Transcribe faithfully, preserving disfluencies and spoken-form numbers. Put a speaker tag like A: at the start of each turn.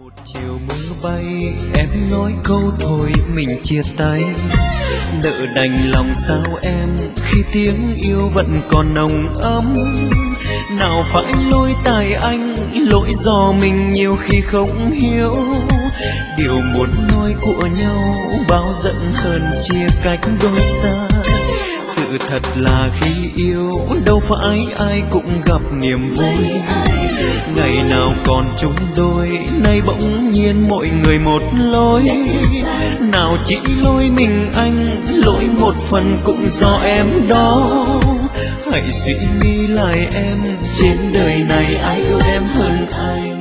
A: Chiều mưa bay em nói câu thôi mình chia tay, nợ đành lòng sao em khi tiếng yêu vẫn còn nồng ấm. Nào phải lỗi tại anh, lỗi do mình nhiều khi không hiểu điều muốn nói của nhau, bao giận hờn chia cách đôi ta. Sự thật là khi yêu đâu phải ai cũng gặp niềm vui, ngày nào còn chung đôi nay bỗng nhiên mỗi người một lối. Nào chỉ lỗi mình anh, lỗi một phần cũng do em đó. Hãy suy nghĩ lại em, trên đời này ai yêu em hơn anh.